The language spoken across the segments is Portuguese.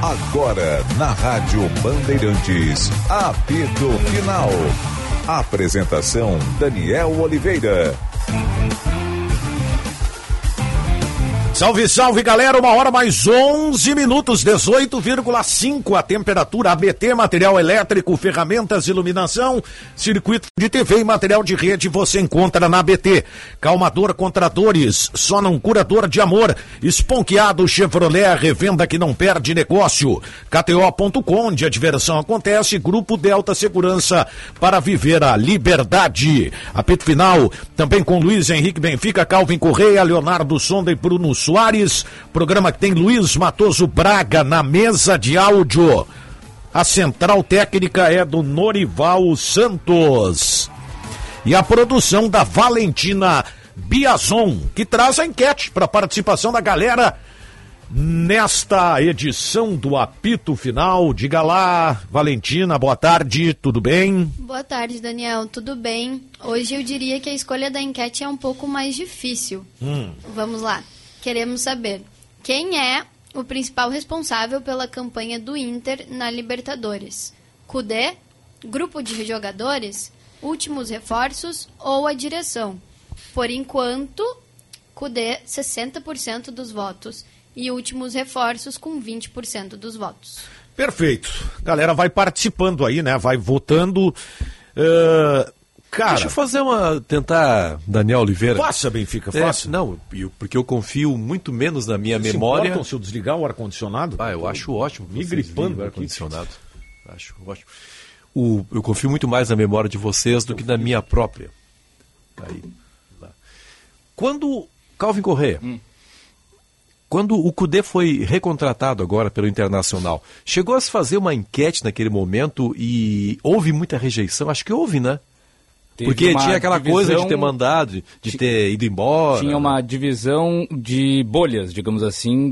Agora, na Rádio Bandeirantes, apito final. Apresentação, Daniel Oliveira. Salve, salve, galera, 1h mais 11 minutos, 18,5 a temperatura. ABT, material elétrico, ferramentas, iluminação, circuito de TV e material de rede você encontra na ABT. Calmador contra dores, só não curador de amor. Esponqueado Chevrolet, revenda que não perde negócio. KTO.com, onde a diversão acontece. Grupo Delta Segurança para viver a liberdade. Apito final, também com Luiz Henrique Benfica, Calvin Correia, Leonardo Sonda e Bruno Soares, programa que tem Luiz Matoso Braga na mesa de áudio. A central técnica é do Norival Santos. E a produção da Valentina Biazon, que traz a enquete para participação da galera nesta edição do Apito Final. Diga lá, Valentina, boa tarde, tudo bem? Boa tarde, Daniel, tudo bem? Hoje eu diria que a escolha da enquete é um pouco mais difícil. Vamos lá. Queremos saber quem é o principal responsável pela campanha do Inter na Libertadores. Kudê, grupo de jogadores, últimos reforços ou a direção? Por enquanto, Kudê, 60% dos votos e últimos reforços com 20% dos votos. Perfeito. Galera vai participando aí, né? Vai votando. Cara, deixa eu fazer tentar, Daniel Oliveira. Faça, Benfica, faça. Porque eu confio muito menos na minha memória. Se eu desligar o ar-condicionado? Eu acho ótimo. Me gripando o ar-condicionado. Acho ótimo. Eu confio muito mais na memória de vocês do que na minha própria. Aí, lá. Quando, Calvin Correia, quando o Kudê foi recontratado agora pelo Internacional, chegou a se fazer uma enquete naquele momento e houve muita rejeição? Acho que houve, né? Porque tinha aquela coisa de ter mandado, de ter ido embora. Tinha uma divisão de bolhas, digamos assim,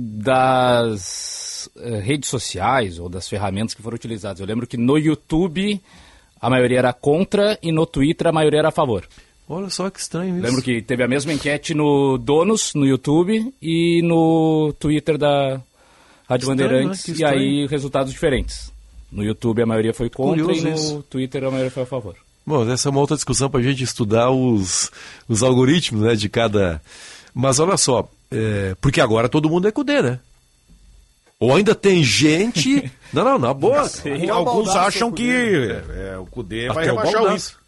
das redes sociais ou das ferramentas que foram utilizadas. Eu lembro que no YouTube a maioria era contra e no Twitter a maioria era a favor. Olha só que estranho isso. Lembro que teve a mesma enquete no Donos, no YouTube, e no Twitter da Rádio Bandeirantes, e aí resultados diferentes. No YouTube a maioria foi contra e no Twitter a maioria foi a favor. Bom, essa é uma outra discussão para a gente estudar os algoritmos, né, de cada... Mas olha só, porque agora todo mundo é Kudê, né? Ou ainda tem gente... Não, na boa. Alguns acham que o Kudê vai rebaixar isso.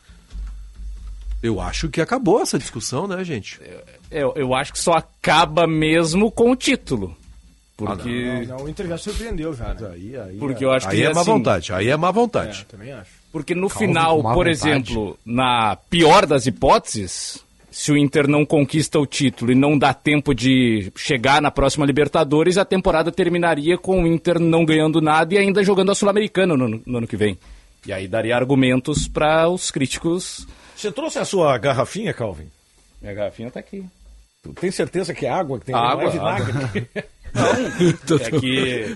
Eu acho que acabou essa discussão, né, gente? Eu acho que só acaba mesmo com o título. Porque... Não, o Inter já surpreendeu já, né? Porque eu acho que é má vontade. Aí é má vontade. Também acho. Porque no final, por exemplo, na pior das hipóteses, se o Inter não conquista o título e não dá tempo de chegar na próxima Libertadores, a temporada terminaria com o Inter não ganhando nada e ainda jogando a Sul-Americana no ano que vem. E aí daria argumentos para os críticos. Você trouxe a sua garrafinha, Calvin? Minha garrafinha tá aqui. Tu tem certeza que é água que tem? Água, não é vinagre? Não, é que...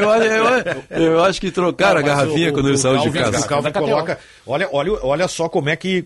Eu acho que trocaram a garrafinha quando ele saiu de casa. O Calvin coloca... Olha só como é que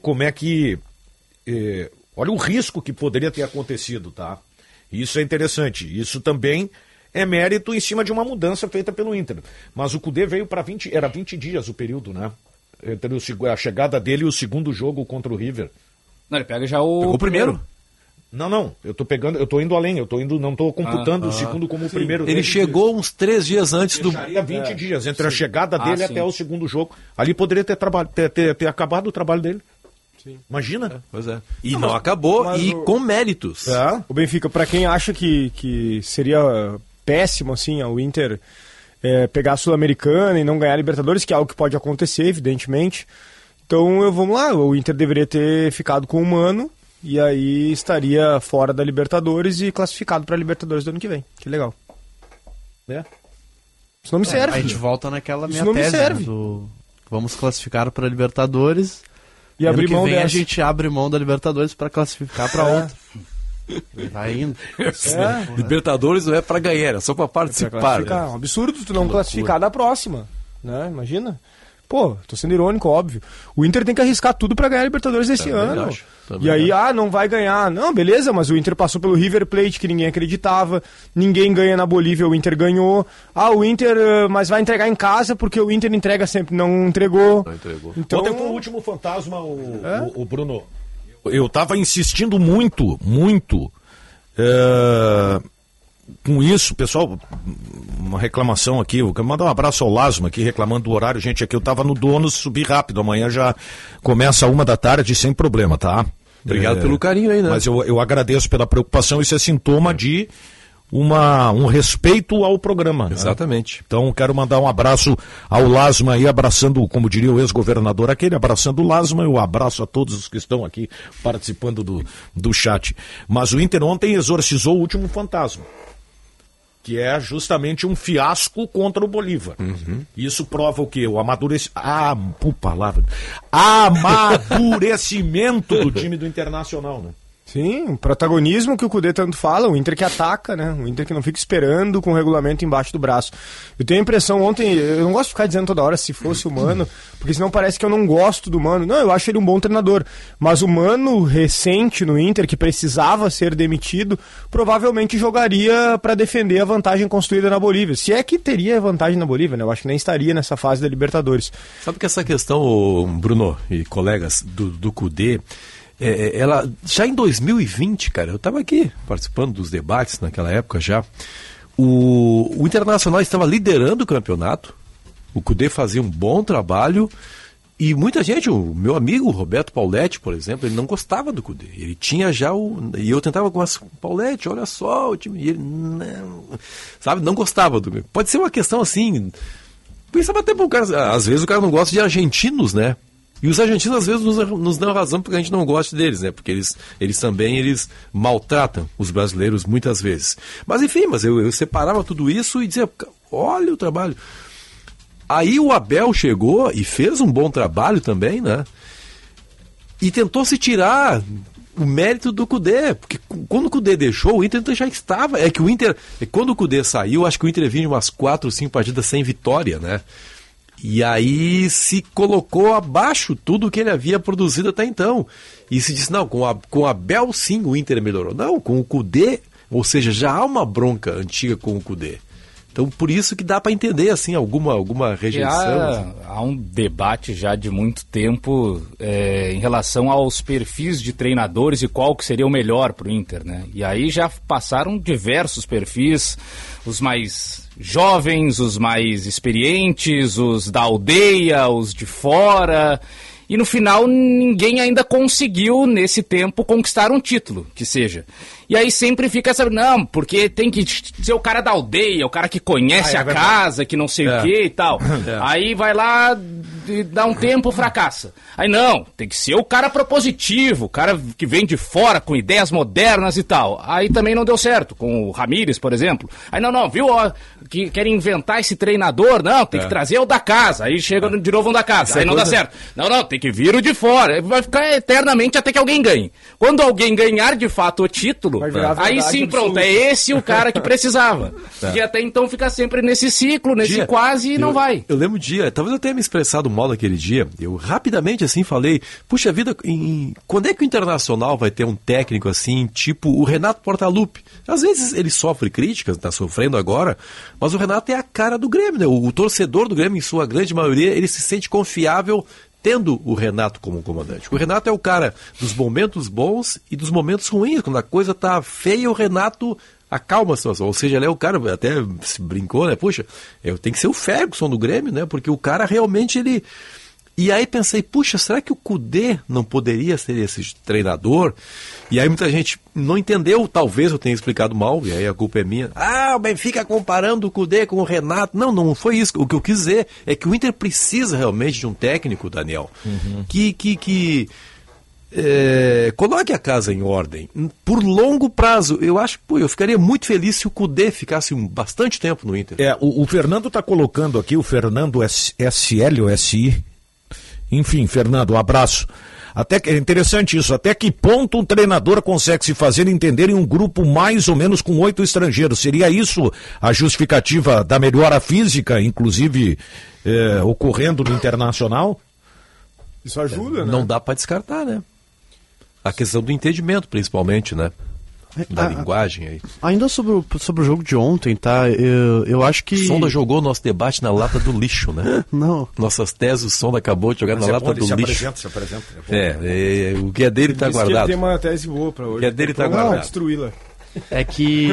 olha o risco que poderia ter acontecido, tá? Isso é interessante. Isso também é mérito em cima de uma mudança feita pelo Inter. Mas o Kudê veio para 20 dias o período, né? Entre a chegada dele e o segundo jogo contra o River. Não, ele pega já o... Pegou o primeiro. Não, eu tô indo além, não tô computando o segundo como o primeiro. Ele chegou uns 3 dias antes do... Deixaria 20 dias, entre a chegada dele até o segundo jogo. Ali poderia ter acabado o trabalho dele. Sim. Imagina. Pois é. E não acabou, com méritos. O Benfica, para quem acha que seria péssimo, assim, o Inter pegar a Sul-Americana e não ganhar a Libertadores, que é algo que pode acontecer, evidentemente. Então, vamos lá, o Inter deveria ter ficado com um ano, e aí estaria fora da Libertadores e classificado para a Libertadores do ano que vem. Que legal. Isso não me serve. A gente volta naquela minha tese, me serve. Vamos classificar para a Libertadores e abrir mão dessa. A gente abre mão da Libertadores para classificar para outra. Vai indo. Libertadores não é para ganhar, é só para participar. É um absurdo tu não classificar da próxima, né? Imagina. Pô, tô sendo irônico, óbvio. O Inter tem que arriscar tudo pra ganhar a Libertadores esse ano. E aí, não vai ganhar. Não, beleza, mas o Inter passou pelo River Plate, que ninguém acreditava. Ninguém ganha na Bolívia, o Inter ganhou. O Inter, mas vai entregar em casa, porque o Inter entrega sempre. Não entregou. Então, ontem foi o último fantasma, o Bruno. Eu tava insistindo muito com isso, pessoal, uma reclamação aqui, eu quero mandar um abraço ao Lasma aqui, reclamando do horário, gente, aqui eu tava no Donos, subi rápido, amanhã já começa 13h sem problema, tá? Obrigado pelo carinho aí, né? Mas eu agradeço pela preocupação, isso é sintoma de um respeito ao programa. Exatamente. Né? Então quero mandar um abraço ao Lasma aí, abraçando, como diria o ex-governador aquele, abraçando o Lasma, eu abraço a todos os que estão aqui participando do chat. Mas o Inter ontem exorcizou o último fantasma, que é justamente um fiasco contra o Bolívar. Isso prova o quê? O amadurecimento do time do Internacional, né? Sim, o protagonismo que o Cudê tanto fala, o Inter que ataca, né? O Inter que não fica esperando com o regulamento embaixo do braço. Eu tenho a impressão ontem, eu não gosto de ficar dizendo toda hora se fosse o Mano, porque senão parece que eu não gosto do Mano. Não, eu acho ele um bom treinador. Mas o Mano recente no Inter, que precisava ser demitido, provavelmente jogaria para defender a vantagem construída na Bolívia. Se é que teria vantagem na Bolívia, né? Eu acho que nem estaria nessa fase da Libertadores. Sabe que essa questão, Bruno e colegas do Cudê, ela já em 2020, cara, eu estava aqui participando dos debates naquela época já. O Internacional estava liderando o campeonato, o Cudê fazia um bom trabalho e muita gente, o meu amigo Roberto Pauletti, por exemplo, ele não gostava do Cudê. Ele tinha já e eu tentava com o Pauletti, olha só o time, e ele não gostava do meu. Pode ser uma questão assim, pensava até pro cara, às vezes o cara não gosta de argentinos, né? E os argentinos às vezes nos dão razão porque a gente não gosta deles, né? Porque eles também maltratam os brasileiros muitas vezes. Mas enfim, eu separava tudo isso e dizia, olha o trabalho. Aí o Abel chegou e fez um bom trabalho também, né? E tentou se tirar o mérito do Cudê, porque quando o Cudê deixou, o Inter já estava. É que o Inter, quando o Cudê saiu, acho que o Inter vinha de umas 4 ou 5 partidas sem vitória, né? E aí se colocou abaixo tudo que ele havia produzido até então. E se disse, não, com o Abel sim o Inter melhorou. Não, com o Cudê, ou seja, já há uma bronca antiga com o Cudê. Então por isso que dá para entender assim alguma rejeição. Há um debate já de muito tempo em relação aos perfis de treinadores e qual que seria o melhor para o Inter, né? E aí já passaram diversos perfis, os mais jovens, os mais experientes, os da aldeia, os de fora. E no final ninguém ainda conseguiu nesse tempo conquistar um título, que seja. E aí sempre fica essa, não, porque tem que ser o cara da aldeia, o cara que conhece a casa, que não sei o que e tal. Aí vai lá, dá um tempo, fracassa. Aí não, tem que ser o cara propositivo, o cara que vem de fora com ideias modernas e tal. Aí também não deu certo, com o Ramírez, por exemplo. Aí não, viu, ó, que querem inventar esse treinador, não, tem que trazer o da casa. Aí chega de novo um da casa, aí não dá certo. Não, tem que vir o de fora. Vai ficar eternamente até que alguém ganhe. Quando alguém ganhar de fato o título, aí sim, pronto, é esse o cara que precisava. E até então fica sempre nesse ciclo, nesse quase e não vai. Eu lembro um dia, talvez eu tenha me expressado mal naquele dia, eu rapidamente assim falei, puxa vida, quando é que o Internacional vai ter um técnico assim, tipo o Renato Portaluppi? Às vezes ele sofre críticas, está sofrendo agora, mas o Renato é a cara do Grêmio, né? O torcedor do Grêmio, em sua grande maioria, ele se sente confiável tendo o Renato como comandante. O Renato é o cara dos momentos bons e dos momentos ruins. Quando a coisa tá feia, o Renato acalma a situação. Ou seja, ele é o cara, até se brincou, né? Puxa, eu tenho que ser o Ferguson do Grêmio, né? Porque o cara realmente, ele... E aí pensei, puxa, será que o Cudê não poderia ser esse treinador? E aí muita gente não entendeu, talvez eu tenha explicado mal, e aí a culpa é minha. O Benfica comparando o Cudê com o Renato. Não foi isso. O que eu quis dizer é que o Inter precisa realmente de um técnico, Daniel, que coloque a casa em ordem. Por longo prazo, eu acho que eu ficaria muito feliz se o Cudê ficasse bastante tempo no Inter. O Fernando está colocando aqui, o Fernando SL ou SI. Enfim, Fernando, um abraço. Até que, é interessante isso, até que ponto um treinador consegue se fazer entender em um grupo mais ou menos com 8 estrangeiros? Seria isso a justificativa da melhora física, inclusive ocorrendo no Internacional? Isso ajuda, né? Não dá para descartar, né? A questão do entendimento, principalmente, né? Da linguagem aí. Ainda sobre o jogo de ontem, tá? Eu acho que... O Sonda jogou o nosso debate na lata do lixo, né? Não. Nossas teses, o Sonda acabou de jogar na lata do lixo. Se apresenta. O guia dele tá guardado. Ele tem uma tese boa pra hoje. O guia dele tá guardado. Destruí-la. É que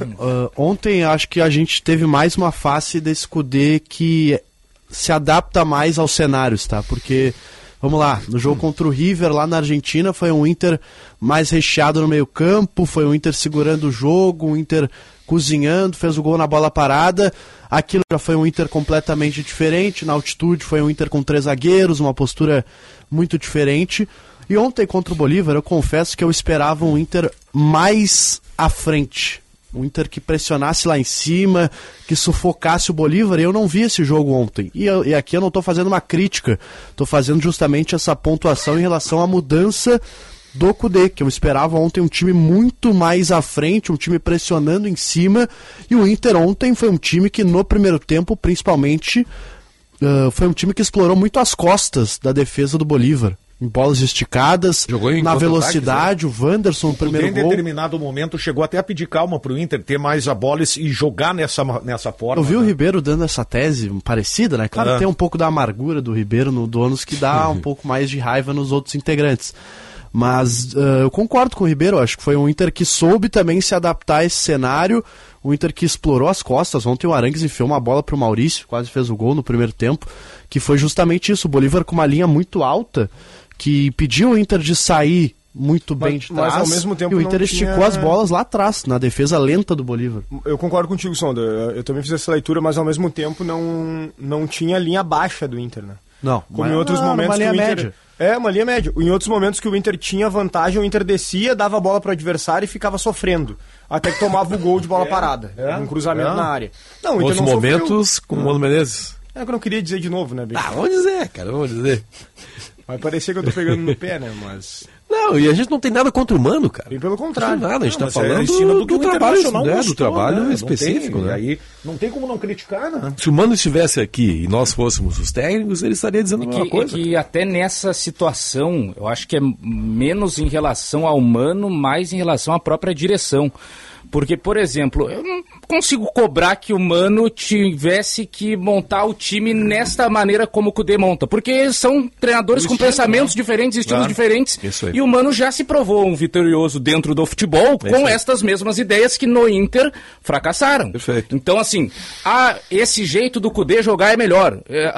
ontem acho que a gente teve mais uma face desse Kudê que se adapta mais aos cenários, tá? Porque... Vamos lá, no jogo contra o River lá na Argentina foi um Inter mais recheado no meio campo, foi um Inter segurando o jogo, um Inter cozinhando, fez o gol na bola parada. Aquilo já foi um Inter completamente diferente, na altitude foi um Inter com 3 zagueiros, uma postura muito diferente. E ontem contra o Bolívar eu confesso que eu esperava um Inter mais à frente. Um Inter que pressionasse lá em cima, que sufocasse o Bolívar, e eu não vi esse jogo ontem. E aqui eu não estou fazendo uma crítica, estou fazendo justamente essa pontuação em relação à mudança do Kudê, que eu esperava ontem um time muito mais à frente, um time pressionando em cima, e o Inter ontem foi um time que no primeiro tempo, principalmente, foi um time que explorou muito as costas da defesa do Bolívar. Em bolas esticadas, na velocidade, o Wanderson no primeiro gol. Em determinado momento chegou até a pedir calma pro Inter, ter mais a bola e jogar nessa forma. Eu vi o Ribeiro dando essa tese parecida, né? Claro que tem um pouco da amargura do Ribeiro no Donos que dá um pouco mais de raiva nos outros integrantes. Mas eu concordo com o Ribeiro, acho que foi um Inter que soube também se adaptar a esse cenário, um Inter que explorou as costas. Ontem o Arangues enfiou uma bola pro Maurício, quase fez o gol no primeiro tempo, que foi justamente isso, o Bolívar com uma linha muito alta, que pediu o Inter de sair muito bem de trás, mas ao mesmo tempo e o Inter esticou as bolas lá atrás, na defesa lenta do Bolívar. Eu concordo contigo, Sonda, eu também fiz essa leitura, mas ao mesmo tempo não tinha linha baixa do Inter, né? Não, como em outros momentos uma linha que o Inter... média. Uma linha média. Em outros momentos que o Inter tinha vantagem, o Inter descia, dava a bola pro adversário e ficava sofrendo, até que tomava o gol de bola parada, um cruzamento na área. Não, o Inter outros não momentos sofreu. com o Mano Menezes. É que eu não queria dizer de novo, né, Bicho? Vamos dizer, cara, vamos dizer. Vai parecer que eu tô pegando no pé, né, mas... Não, e a gente não tem nada contra o Mano, cara. E pelo contrário. Não, nada, a gente tá Mas falando do trabalho, né, do trabalho específico, né? Aí não tem como não criticar, né? Se o Mano estivesse aqui e nós fôssemos os técnicos, ele estaria dizendo a mesma coisa. Que até nessa situação, eu acho que é menos em relação ao Mano, mais em relação à própria direção. Porque, por exemplo, eu não consigo cobrar que o Mano tivesse que montar o time nesta maneira como o Kudê monta. Porque são treinadores com pensamentos diferentes, estilos diferentes. E o Mano já se provou um vitorioso dentro do futebol com estas mesmas ideias que no Inter fracassaram. Perfeito. Então, assim, esse jeito do Kudê jogar é melhor.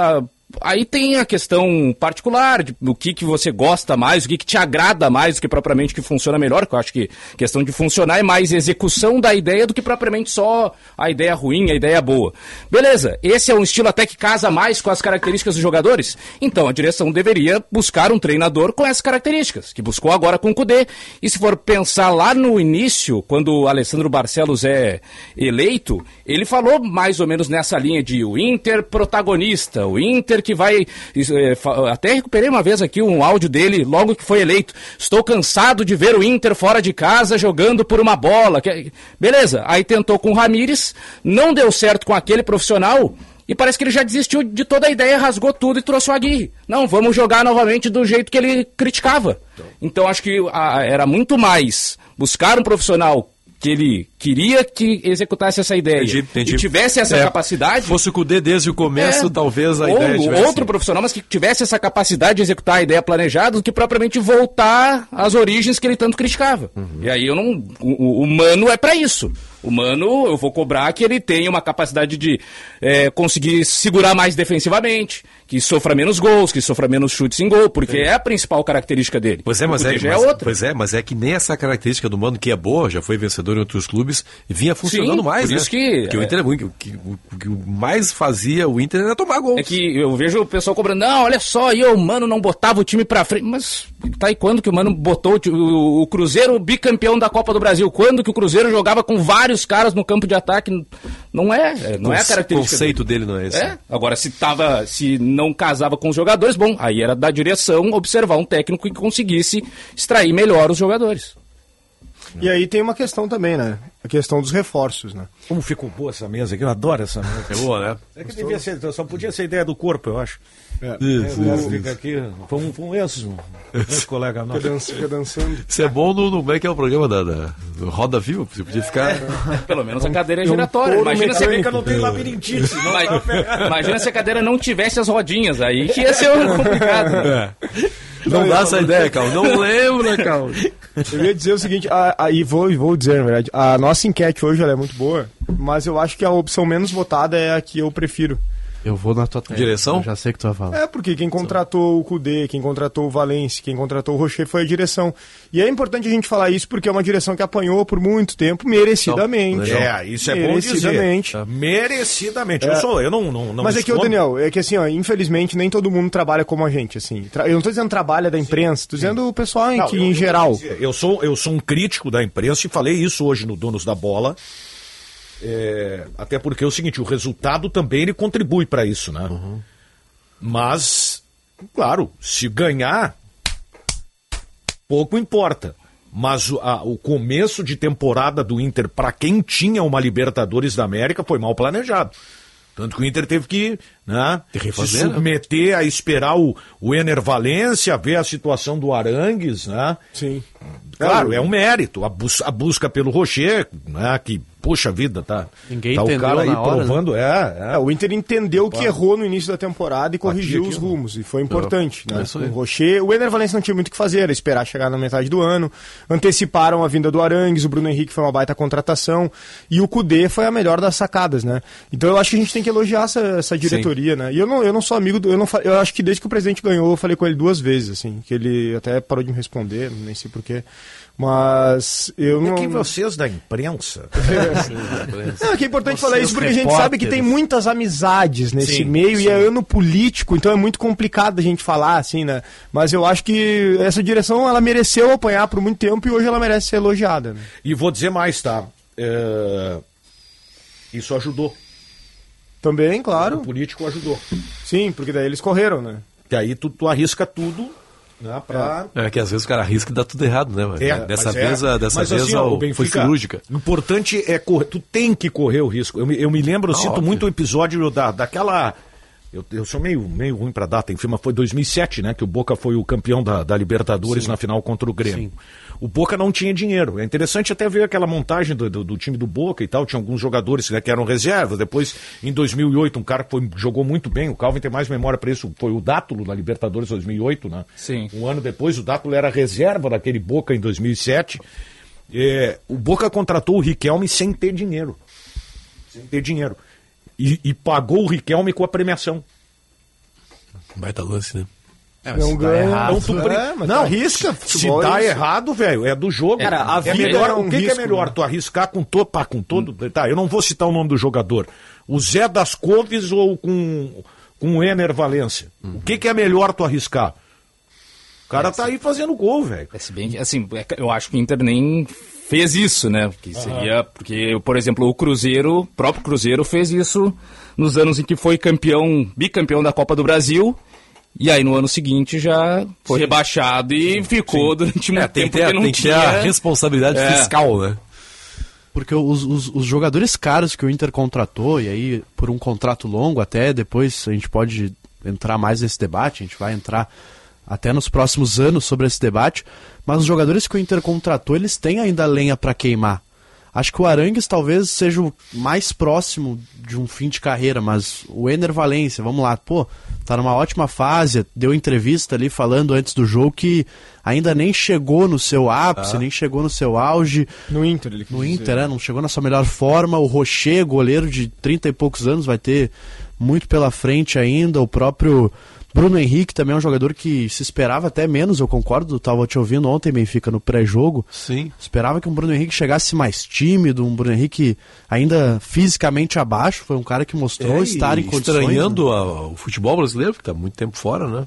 Aí tem a questão particular, do que você gosta mais, o que te agrada mais do que propriamente o que funciona melhor, que eu acho que a questão de funcionar é mais execução da ideia do que propriamente só a ideia ruim, a ideia boa. Beleza, esse é um estilo até que casa mais com as características dos jogadores? Então a direção deveria buscar um treinador com essas características, que buscou agora com o Kudê. E se for pensar lá no início, quando o Alessandro Barcelos é eleito, ele falou mais ou menos nessa linha de o Inter protagonista, o Inter que vai... Até recuperei uma vez aqui um áudio dele logo que foi eleito. Estou cansado de ver o Inter fora de casa jogando por uma bola. Beleza, aí tentou com o Ramires, não deu certo com aquele profissional e parece que ele já desistiu de toda a ideia, rasgou tudo e trouxe o Aguirre. Não, vamos jogar novamente do jeito que ele criticava. Então acho que era muito mais buscar um profissional que ele queria que executasse essa ideia entendi. E tivesse essa capacidade... Fosse o Kudê desde o começo, talvez a ideia tivesse... Outro profissional, mas que tivesse essa capacidade de executar a ideia planejada do que propriamente voltar às origens que ele tanto criticava. E aí eu não... O Mano é pra isso. O Mano, eu vou cobrar que ele tenha uma capacidade de conseguir segurar mais defensivamente, que sofra menos gols, que sofra menos chutes em gol, porque é a principal característica dele. Mas é que nem essa característica do Mano, que é boa, já foi vencedor em outros clubes, vinha funcionando mais, por né? Isso que o Inter, o que mais fazia o Inter era tomar gols. É que eu vejo o pessoal cobrando, não, olha só, o Mano não botava o time pra frente, mas Tá, e quando que o Mano botou o Cruzeiro bicampeão da Copa do Brasil? Quando que o Cruzeiro jogava com vários caras no campo de ataque? Não é a característica. O conceito dele não é esse. Agora, se não casava com os jogadores, bom, aí era da direção observar um técnico que conseguisse extrair melhor os jogadores. E aí tem uma questão também, né? A questão dos reforços, né? Como ficou boa essa mesa aqui, eu adoro essa mesa. É boa, né? É que devia ser, só podia ser ideia do corpo, eu acho. Fica aqui, foi esse colega nosso. Fica dançando. Isso é bom no como é que é o programa do Roda Viva, você podia ficar... Pelo menos a cadeira é giratória. Imagina se a não tem labirintite. Imagina se a cadeira não tivesse as rodinhas, aí que ia ser complicado. Não dá essa ideia, Cal. Não lembra, Cal. Eu ia dizer o seguinte, e vou dizer, na verdade, a nossa enquete hoje ela é muito boa, mas eu acho que a opção menos votada é a que eu prefiro. Eu vou na tua direção? Eu já sei o que tu vai falar. Porque quem contratou o Kudê, quem contratou o Valencia, quem contratou o Rocher foi a direção. E é importante a gente falar isso porque é uma direção que apanhou por muito tempo, merecidamente. Isso é bom dizer. Merecidamente. Eu não Mas é que, Daniel, é que assim, ó, infelizmente nem todo mundo trabalha como a gente, assim. Eu não tô dizendo trabalha da imprensa, tô dizendo o pessoal em geral. Eu sou um crítico da imprensa e falei isso hoje no Donos da Bola. Até porque é o seguinte, o resultado também ele contribui para isso, né? Uhum. Mas, claro, se ganhar, pouco importa. Mas o começo de temporada do Inter, para quem tinha uma Libertadores da América, foi mal planejado. Tanto que o Inter teve que se submeter a esperar o Ener Valencia, ver a situação do Arangues, né? Sim. Claro, é um mérito. A busca pelo Rocher, né? Que, poxa vida, Ninguém tá entendeu o cara aí na hora, provando. Né? O Inter entendeu que errou no início da temporada e corrigiu os rumos. E foi importante. Né? O Rocher, o Ener Valencia não tinha muito o que fazer, era esperar chegar na metade do ano. Anteciparam a vinda do Arangues, o Bruno Henrique foi uma baita contratação. E o Kudê foi a melhor das sacadas, né? Então eu acho que a gente tem que elogiar essa diretoria, né? E eu não sou amigo eu acho que desde que o presidente ganhou, eu falei com ele 2 vezes, assim, que ele até parou de me responder, nem sei porquê. Mas eu não... É que vocês da imprensa... É que é importante falar isso porque a gente sabe que tem muitas amizades nesse meio e é ano político, então é muito complicado a gente falar, assim, né? Mas eu acho que essa direção, ela mereceu apanhar por muito tempo e hoje ela merece ser elogiada. Né? E vou dizer mais, tá? Isso ajudou. Também, claro. O político ajudou. Sim, porque daí eles correram, né? Que aí tu arrisca tudo... que às vezes o cara arrisca e dá tudo errado, né? Dessa vez assim, foi cirúrgica. O importante é correr, tu tem que correr o risco. Eu me lembro, eu cito muito o episódio daquela... Eu sou meio ruim pra data, enfim, mas foi 2007, né? Que o Boca foi o campeão da Libertadores na final contra o Grêmio. Sim. O Boca não tinha dinheiro. É interessante até ver aquela montagem do time do Boca e tal. Tinha alguns jogadores que eram reservas. Depois, em 2008, um cara que jogou muito bem. O Calvin tem mais memória para isso. Foi o Dátulo na Libertadores 2008, né? Sim. Um ano depois, o Dátulo era reserva daquele Boca em 2007. O Boca contratou o Riquelme sem ter dinheiro. E pagou o Riquelme com a premiação. Baita lance, né? Não ganha. Não, arrisca. Se dá errado, velho, é do jogo. Cara, o que é melhor? Tu arriscar com todo. Tá, eu não vou citar o nome do jogador. O Zé das Couves ou com o Ener Valencia? O que é melhor tu arriscar? O cara tá aí fazendo gol, velho. Assim, eu acho que o Inter nem fez isso, né? Porque, por exemplo, o próprio Cruzeiro fez isso nos anos em que foi bicampeão da Copa do Brasil. E aí no ano seguinte já foi rebaixado e ficou durante muito tempo porque não tinha... Tem que ter a responsabilidade fiscal, né? Porque os jogadores caros que o Inter contratou, e aí por um contrato longo até, depois a gente pode entrar mais nesse debate, a gente vai entrar até nos próximos anos sobre esse debate, mas os jogadores que o Inter contratou, eles têm ainda lenha para queimar. Acho que o Arangues talvez seja o mais próximo de um fim de carreira, mas o Ener Valencia, vamos lá, tá numa ótima fase, deu entrevista ali falando antes do jogo que ainda nem chegou no seu ápice, nem chegou no seu auge. No Inter, não chegou na sua melhor forma. O Rocher, goleiro de 30 e poucos anos, vai ter muito pela frente ainda. O próprio Bruno Henrique também é um jogador que se esperava até menos, eu concordo, estava te ouvindo ontem, Benfica, no pré-jogo. Sim. Esperava que um Bruno Henrique chegasse mais tímido, um Bruno Henrique ainda fisicamente abaixo, foi um cara que mostrou estar em condições. Estranhando o futebol brasileiro, que está muito tempo fora, né?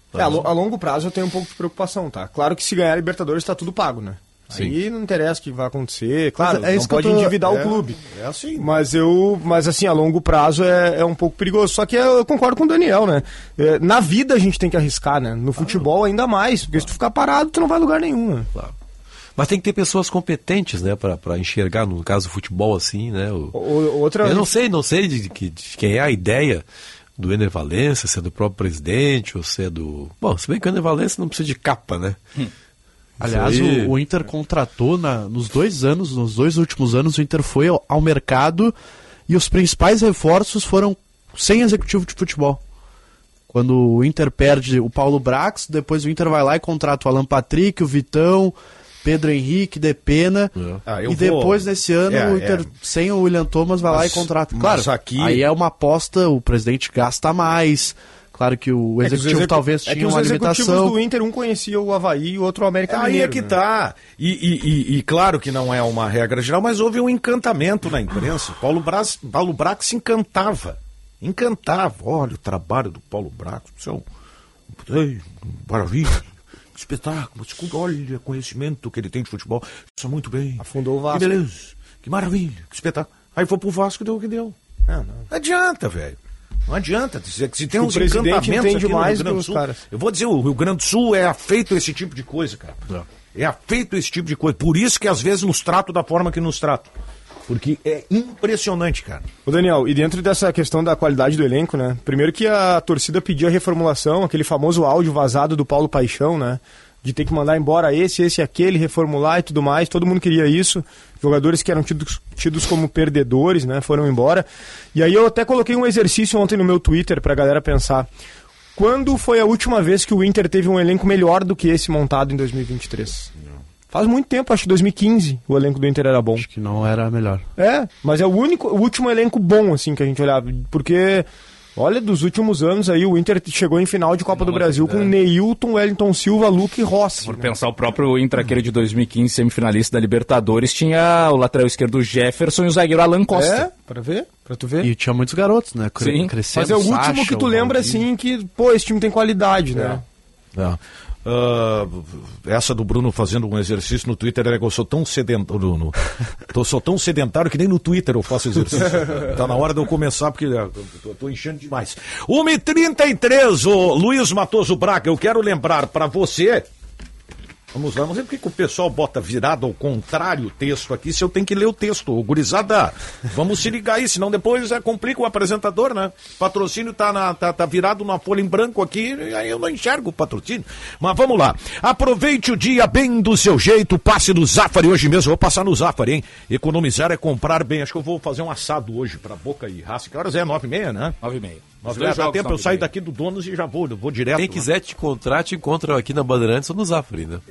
A longo prazo eu tenho um pouco de preocupação, tá? Claro que se ganhar a Libertadores tá tudo pago, né? Sim. Aí não interessa o que vai acontecer, claro, Mas não pode endividar o clube. É assim. Mas assim, a longo prazo é um pouco perigoso. Só que eu concordo com o Daniel, né? Na vida a gente tem que arriscar, né? No futebol ainda mais, porque se tu ficar parado, tu não vai a lugar nenhum. Né? Claro. Mas tem que ter pessoas competentes, né, para enxergar, no caso do futebol, assim, né? Eu não sei de quem é a ideia do Ener Valencia, se é do próprio presidente, ou se é do... Bom, se bem que o Ener Valencia não precisa de capa, né? Aliás, o Inter contratou nos 2 anos, nos 2 últimos anos, o Inter foi ao mercado e os principais reforços foram sem executivo de futebol. Quando o Inter perde o Paulo Brax, depois o Inter vai lá e contrata o Alan Patrick, o Vitão, Pedro Henrique, Depena, e depois nesse ano o Inter, sem o William Thomas, vai lá e contrata. Claro, aí é uma aposta, o presidente gasta mais... Claro que o executivo talvez tinha uma limitação. Os executivos do Inter, um conhecia o Avaí e o outro o América Mineiro. Aí é que tá. E claro que não é uma regra geral, mas houve um encantamento na imprensa. Paulo Brax se encantava. Olha o trabalho do Paulo Brax. Maravilha. Que espetáculo. Olha o conhecimento que ele tem de futebol. Isso é muito bem. Afundou o Vasco. Que beleza. Que maravilha. Que espetáculo. Aí foi pro Vasco e deu o que deu. Não adianta, velho. Não adianta, se tem uns encantamentos aqui no Rio Grande do Sul. Eu vou dizer, o Rio Grande do Sul é afeito a esse tipo de coisa, cara. É afeito a esse tipo de coisa. Por isso que às vezes nos tratam da forma que nos tratam. Porque é impressionante, cara. Ô Daniel, e dentro dessa questão da qualidade do elenco, né? Primeiro que a torcida pediu a reformulação, aquele famoso áudio vazado do Paulo Paixão, né? De ter que mandar embora esse e aquele, reformular e tudo mais. Todo mundo queria isso. Jogadores que eram tidos como perdedores, né? Foram embora. E aí eu até coloquei um exercício ontem no meu Twitter pra galera pensar. Quando foi a última vez que o Inter teve um elenco melhor do que esse montado em 2023? Faz muito tempo, acho que 2015 o elenco do Inter era bom. Acho que não era melhor. Mas é o último elenco bom, assim, que a gente olhava. Porque... Olha, dos últimos anos aí, o Inter chegou em final de Copa do Brasil com Neilton, Wellington Silva, Luque e Rossi. Por pensar, o próprio Inter, aquele de 2015, semifinalista da Libertadores, tinha o lateral esquerdo Jefferson e o zagueiro Alan Costa. Pra tu ver. E tinha muitos garotos, né? Sim. Crescendo. Mas é o último que tu lembra, assim, que, esse time tem qualidade, né? Essa do Bruno fazendo um exercício no Twitter é que eu sou tão sedentário. Sou tão sedentário que nem no Twitter eu faço exercício. Tá na hora de eu começar, porque tô enchendo demais. 1h33, o Luiz Matoso Braga, eu quero lembrar pra você. Vamos lá, não sei por que o pessoal bota virado ao contrário o texto aqui, se eu tenho que ler o texto. Ô, gurizada, vamos se ligar aí, senão depois complica o apresentador, né? O patrocínio tá virado numa folha em branco aqui, e aí eu não enxergo o patrocínio. Mas vamos lá. Aproveite o dia bem do seu jeito, passe no Zafari hoje mesmo. Vou passar no Zafari, hein? Economizar é comprar bem. Acho que eu vou fazer um assado hoje pra Boca e Raça. Que horas é? 9h30, né? 9h30. Dá tempo, eu saio daqui do Donos e já vou direto. Quem quiser te encontrar, te encontra aqui na Bandeirantes ou no Zafari, né?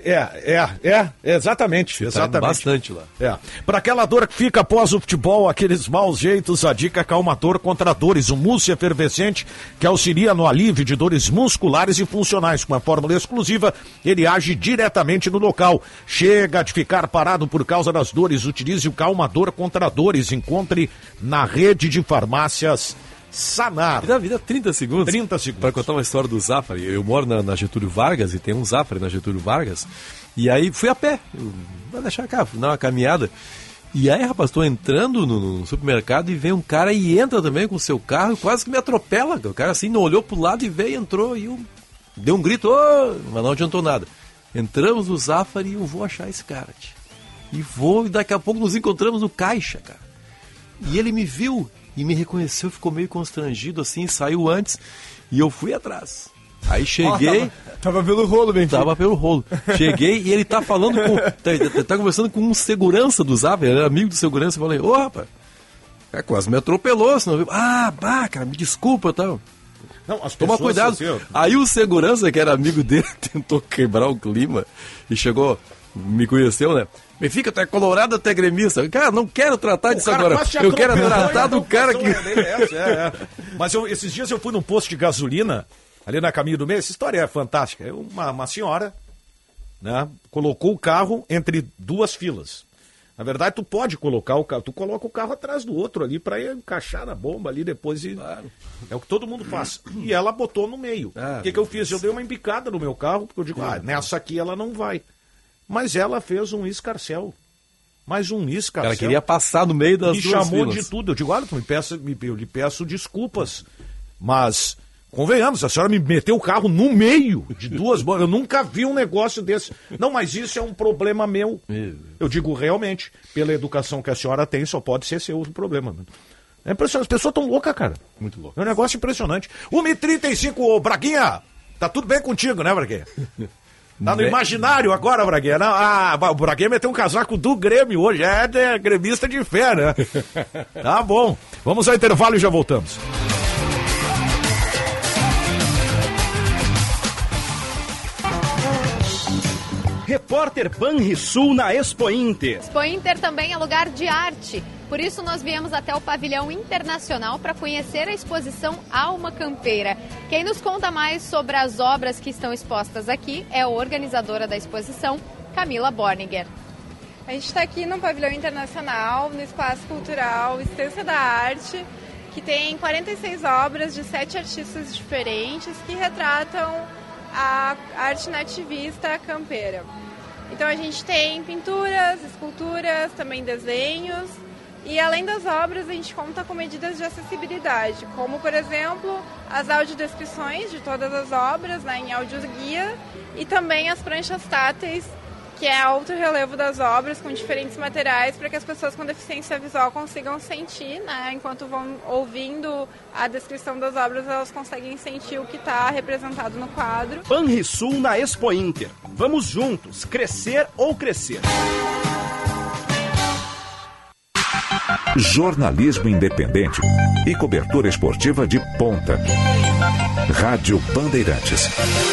Exatamente. Bastante lá. Para aquela dor que fica após o futebol, aqueles maus jeitos, a dica Calmador contra dores, um mousse efervescente que auxilia no alívio de dores musculares e funcionais. Com uma fórmula exclusiva, ele age diretamente no local. Chega de ficar parado por causa das dores, utilize o Calmador contra dores. Encontre na rede de farmácias Sanar. Vida 30 segundos. 30 segundos. Para contar uma história do Zafari. Eu moro na Getúlio Vargas e tem um Zafari na Getúlio Vargas. E aí fui a pé. Vou deixar cá, fui dar uma caminhada. E aí, rapaz, tô entrando no supermercado e vem um cara e entra também com o seu carro e quase que me atropela. O cara assim não olhou pro lado e veio, entrou e eu dei um grito, mas não adiantou nada. Entramos no Zafari e eu vou achar esse cara, tia. E daqui a pouco nos encontramos no caixa, cara. E ele me viu e me reconheceu, ficou meio constrangido assim, saiu antes e eu fui atrás. Aí cheguei... Tava pelo rolo, bem. Tava pelo rolo. Cheguei e ele tá falando com... Tá conversando com um segurança do Zap, ele era amigo do segurança, eu falei, rapaz, quase me atropelou, senão... cara, me desculpa, tal. Não, toma cuidado. Aí o segurança, que era amigo dele, tentou quebrar o clima e chegou, me conheceu, né? Benfica, tu é colorado, tu é gremista. Cara, não quero tratar disso agora. Eu quero tratar do cara que... Mas esses dias eu fui num posto de gasolina, ali na Caminho do Meio. Essa história é fantástica. Uma senhora, né, colocou o carro entre duas filas. Na verdade, tu pode colocar o carro, tu coloca o carro atrás do outro ali para encaixar na bomba ali depois. Claro. É o que todo mundo faz. E ela botou no meio. O que eu fiz? Eu dei uma embicada no meu carro, porque eu digo, nessa aqui ela não vai. Mas ela fez um escarcel. Mais um escarcel. Ela queria passar no meio das duas filas. Me chamou de tudo. Eu digo, olha, eu lhe peço desculpas. Mas, convenhamos, a senhora me meteu o carro no meio de duas bombas. Eu nunca vi um negócio desse. Não, mas isso é um problema meu. Eu digo, realmente, pela educação que a senhora tem, só pode ser seu o problema. É impressionante. As pessoas estão loucas, cara. Muito louco. É um negócio impressionante. 1h35, Braguinha. Tá tudo bem contigo, né, Braguinha? Tá no imaginário agora, Braguinha. O Braguinha meteu um casaco do Grêmio hoje. É gremista de fé, né? Tá bom. Vamos ao intervalo e já voltamos. Repórter Banrisul na Expo Inter. Expo Inter também é lugar de arte. Por isso nós viemos até o pavilhão internacional para conhecer a exposição Alma Campeira. Quem nos conta mais sobre as obras que estão expostas aqui é a organizadora da exposição, Camila Borninger. A gente está aqui no pavilhão internacional, no espaço cultural Estância da Arte, que tem 46 obras de 7 artistas diferentes que retratam a arte nativista campeira. Então a gente tem pinturas, esculturas, também desenhos. E além das obras, a gente conta com medidas de acessibilidade, como, por exemplo, as audiodescrições de todas as obras, né, em audioguia, e também as pranchas táteis, que é alto relevo das obras, com diferentes materiais, para que as pessoas com deficiência visual consigam sentir, né, enquanto vão ouvindo a descrição das obras, elas conseguem sentir o que está representado no quadro. Banrisul na Expo Inter. Vamos juntos, crescer ou crescer. Jornalismo independente e cobertura esportiva de ponta. Rádio Bandeirantes.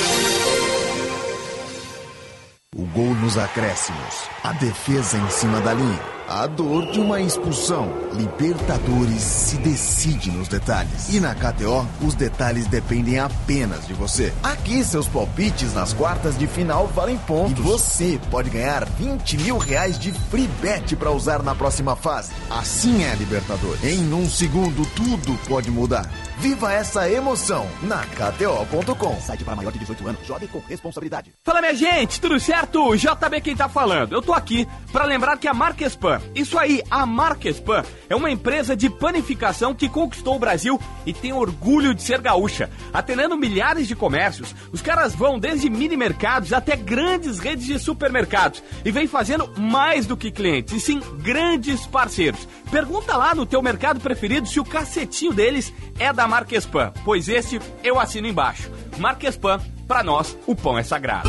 O gol nos acréscimos, a defesa em cima da linha, a dor de uma expulsão. Libertadores se decide nos detalhes. E na KTO, os detalhes dependem apenas de você. Aqui, seus palpites nas quartas de final valem pontos. E você pode ganhar R$20 mil de free bet para usar na próxima fase. Assim é a Libertadores. Em um segundo, tudo pode mudar. Viva essa emoção na KTO.com. Site para maior de 18 anos. Jogue com responsabilidade. Fala, minha gente, tudo certo? JB quem tá falando. Eu tô aqui para lembrar que a Marquespan, isso aí, a Marquespan é uma empresa de panificação que conquistou o Brasil e tem orgulho de ser gaúcha. Atendendo milhares de comércios, os caras vão desde mini mercados até grandes redes de supermercados e vem fazendo mais do que clientes, e sim grandes parceiros. Pergunta lá no teu mercado preferido se o cacetinho deles é da Marquespan, pois esse eu assino embaixo. Marquespan, pra nós, o pão é sagrado.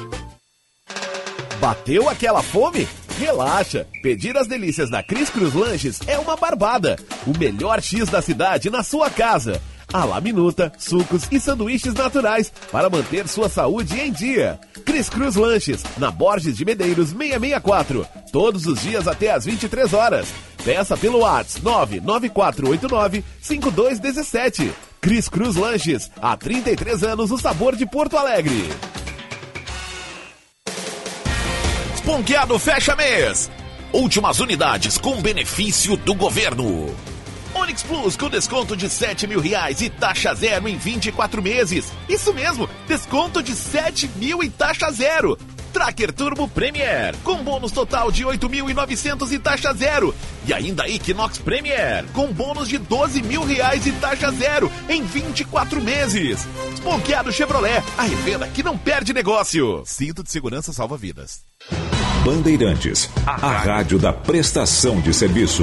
Bateu aquela fome? Relaxa! Pedir as delícias da Cris Cruz Lanches é uma barbada. O melhor X da cidade na sua casa. A la minuta, sucos e sanduíches naturais para manter sua saúde em dia. Cris Cruz Lanches, na Borges de Medeiros 664. Todos os dias até às 23 horas. Peça pelo WhatsApp 99489-5217. Cris Cruz Lanches, há 33 anos o sabor de Porto Alegre. Ponqueado fecha mês. Últimas unidades com benefício do governo. Onix Plus com desconto de R$7 mil e taxa zero em 24 meses. Isso mesmo, desconto de R$7 mil e taxa zero. Tracker Turbo Premier com bônus total de 8.900 e taxa zero. E ainda Equinox Premier com bônus de R$12 mil e taxa zero em 24 meses. Ponqueado Chevrolet, a revenda que não perde negócio. Cinto de segurança salva vidas. Bandeirantes, a rádio da prestação de serviço.